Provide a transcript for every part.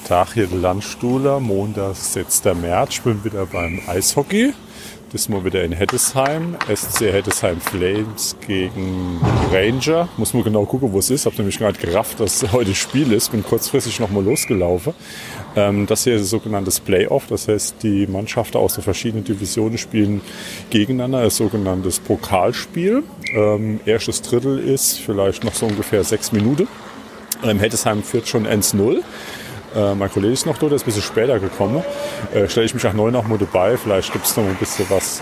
Tag hier in Landstuhler. Montag 6. März. Ich bin wieder beim Eishockey. Diesmal wieder in Heddesheim. SC Heddesheim Flames gegen Ranger. Muss mal genau gucken, wo es ist. Hab nämlich gerade gerafft, dass heute Spiel ist. Bin kurzfristig nochmal losgelaufen. Das hier ist ein sogenanntes Playoff. Das heißt, die Mannschaften aus den verschiedenen Divisionen spielen gegeneinander. Ein sogenanntes Pokalspiel. Erstes Drittel ist vielleicht noch so ungefähr 6 Minuten. Heddesheim führt schon 1-0. Mein Kollege ist noch da, der ist ein bisschen später gekommen. Stelle ich mich nach 9 noch mal dabei. Vielleicht gibt es noch ein bisschen was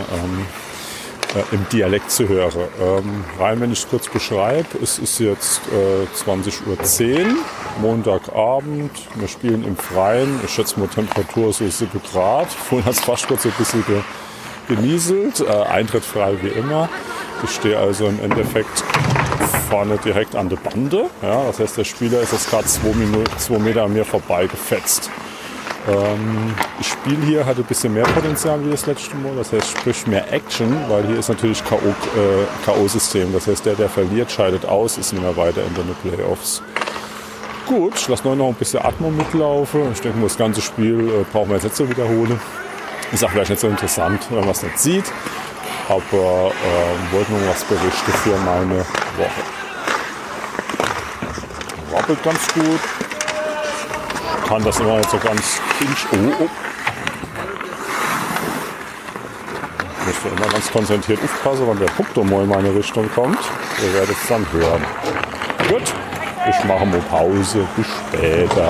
im Dialekt zu hören. Rein, wenn ich es kurz beschreibe, es ist jetzt 20:10 Uhr, Montagabend. Wir spielen im Freien. Ich schätze mal Temperatur so 7 Grad. Vorhin hat es fast kurz so ein bisschen genieselt. Eintritt frei wie immer. Ich stehe also im Endeffekt vorne direkt an der Bande. Ja, das heißt, der Spieler ist jetzt gerade 2 Meter an mir vorbei gefetzt. Das Spiel hier hatte ein bisschen mehr Potenzial wie das letzte Mal. Das heißt, sprich mehr Action, weil hier ist natürlich K.O.-System. Das heißt, der verliert, scheidet aus, ist nicht mehr weiter in den Playoffs. Gut, ich lasse noch ein bisschen Atmung mitlaufen. Ich denke, das ganze Spiel brauchen wir jetzt nicht so wiederholen. Ist auch vielleicht nicht so interessant, wenn man es nicht sieht. Aber wollte nur was berichten für meine Woche. Wappelt ganz gut. Kann das immer nicht so ganz oh. Müsste immer ganz konzentriert aufpassen, wenn der Puck da mal in meine Richtung kommt. Ihr werdet es dann hören. Gut, ich mache mal Pause. Bis später.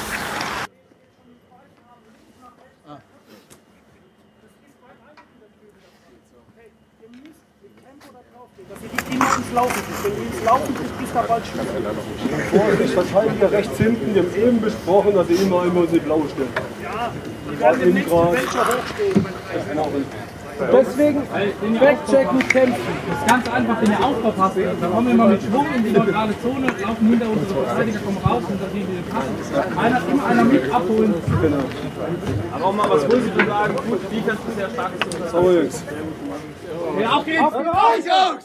Vorsicht, Verteidiger rechts hinten, wir haben eben besprochen, dass ihr immer in die Blaue stellt. Ja, die werden im nächsten Fenster hochstehen. Deswegen wegchecken, kämpfen. Das ist ganz einfach, wenn ihr aufpasst, dann kommen wir immer mit Schwung in die neutrale Zone, laufen hinter unsere Verteidiger, kommen raus und dann kriegen wir den Pass. Immer einer mit abholen. Genau. Aber auch mal was Positives sagen, gut, die kannst du sehr stark sein. So, Jungs. Ja, auf geht's! Auf geht's! Jungs!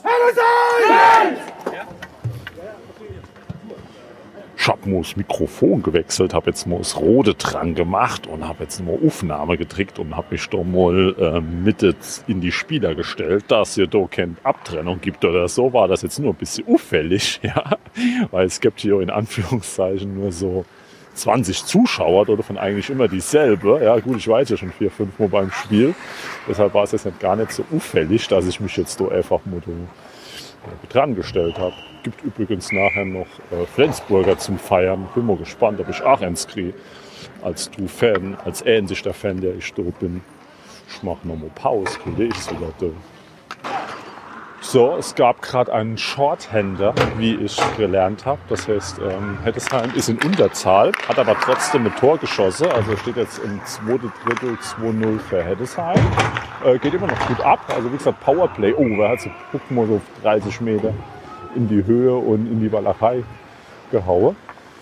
Ich habe mal das Mikrofon gewechselt, habe jetzt mal das Rode dran gemacht und habe jetzt mal Aufnahme gedrückt und habe mich da mal Mitte in die Spieler gestellt, dass ihr da keine Abtrennung gibt oder so, war das jetzt nur ein bisschen auffällig, ja, weil es gibt hier in Anführungszeichen nur so 20 Zuschauer oder von eigentlich immer dieselbe. Ja gut, ich war jetzt ja schon 4-5 Mal beim Spiel, deshalb war es jetzt nicht gar nicht so auffällig, dass ich mich jetzt da einfach mal dran gestellt habe. Gibt übrigens nachher noch Flensburger zum Feiern. Bin mal gespannt, ob ich auch eins kriege. Als du Fan, als ähnlicher Fan, der ich da bin. Ich mache nochmal Pause, Kollege ist wieder da. So, es gab gerade einen Shorthander, wie ich gelernt habe. Das heißt, Heddesheim ist in Unterzahl, hat aber trotzdem ein Tor geschossen. Also steht jetzt im 2. Drittel 2-0 für Heddesheim. Geht immer noch gut ab. Also wie gesagt, Powerplay. Oh, wer hat so, guck mal, so 30 Meter in die Höhe und in die Walachei gehauen.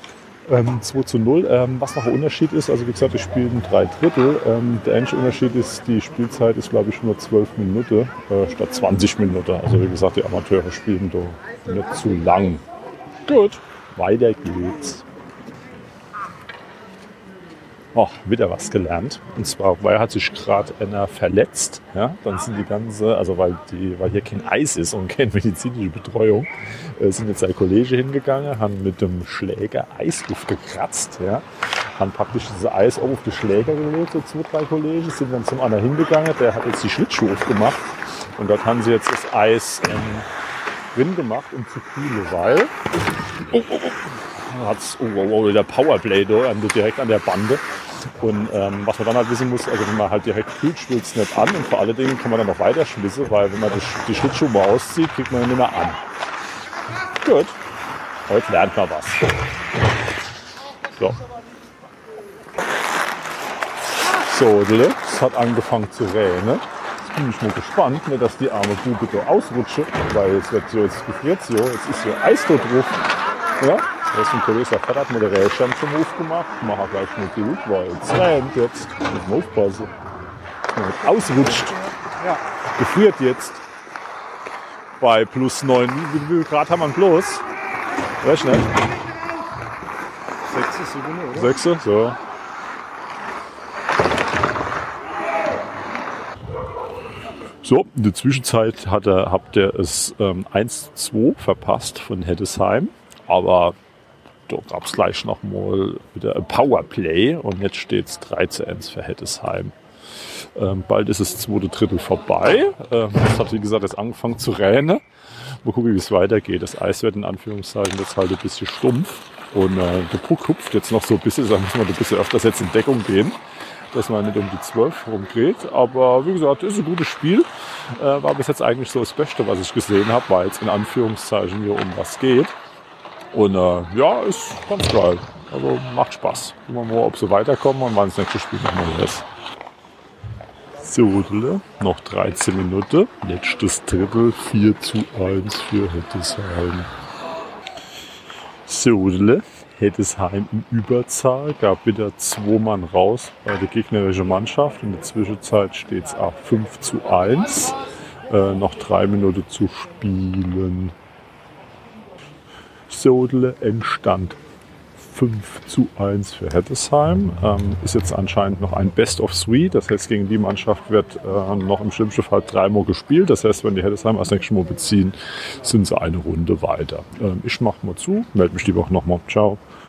2-0. Was noch ein Unterschied ist, also wie gesagt, wir spielen 3 Drittel. Der eigentliche Unterschied ist, die Spielzeit ist, glaube ich, nur 12 Minuten statt 20 Minuten. Also wie gesagt, die Amateure spielen da nicht zu lang. Gut, weiter geht's. Oh, wieder was gelernt. Und zwar, weil hat sich gerade einer verletzt. Ja, dann sind die ganze, also weil hier kein Eis ist und keine medizinische Betreuung, sind jetzt ein Kollege hingegangen, haben mit dem Schläger Eis aufgekratzt. Ja, haben praktisch dieses Eis auch auf den Schläger gelegt, so 2, 3 Kollegen, sind dann zum anderen hingegangen, der hat jetzt die Schlittschuhe aufgemacht und dort haben sie jetzt das Eis drin gemacht, um zu kühlen, weil hat's der Powerplay da direkt an der Bande. Und was man dann halt wissen muss, also wenn man halt direkt kühlt, schwillt es nicht an und vor allen Dingen kann man dann noch weiter schwitzen, weil wenn man die Schlittschuhe mal auszieht, kriegt man ihn nicht mehr an. Gut, heute lernt man was. So, es hat angefangen zu regnen. Jetzt bin ich mal gespannt, nicht, dass die arme Bube da ausrutscht, weil jetzt gefriert sie, jetzt ist hier Eis da drauf. Ja? Das ist ein Kollege, der Vater hat mir den Rähschirm zum Hof gemacht. Ich mache gleich mit gut, weil es rennt jetzt. Muss man aufpassen. Dass man nicht ausrutscht. Ja. Gefriert jetzt. Bei plus 9. Wie viel Grad haben wir bloß? Weiß nicht. 6. So. So, in der Zwischenzeit habt ihr es 1-2 verpasst von Heddesheim, aber da gab es gleich nochmal wieder ein Powerplay und jetzt steht es 3-1 für Heddesheim. Bald ist das zweite Drittel vorbei. Es hat, wie gesagt, jetzt angefangen zu regnen. Mal gucken, wie es weitergeht. Das Eis wird in Anführungszeichen jetzt halt ein bisschen stumpf und der Puck hupft jetzt noch so ein bisschen, da müssen wir ein bisschen öfters jetzt in Deckung gehen, dass man nicht um die 12 rumdreht. Aber wie gesagt, ist ein gutes Spiel. War bis jetzt eigentlich so das Beste, was ich gesehen habe, weil es in Anführungszeichen hier um was geht. Und ja, ist ganz geil. Also macht Spaß. Gucken wir mal, ob sie weiterkommen und wann das nächste Spiel nochmal ist. So, noch 13 Minuten. Letztes Drittel, 4-1 für Heddesheim. So, Heddesheim in Überzahl, gab wieder 2 Mann raus bei der gegnerischen Mannschaft. In der Zwischenzeit steht es auch 5-1. Noch 3 Minuten zu spielen. Sodele Endstand 5-1 für Heddesheim. Ist jetzt anscheinend noch ein Best of 3. Das heißt, gegen die Mannschaft wird noch im schlimmsten Fall 3-mal gespielt. Das heißt, wenn die Heddesheim als nächstes Mal beziehen, sind sie eine Runde weiter. Ich mach mal zu, melde mich die Woche nochmal. Ciao.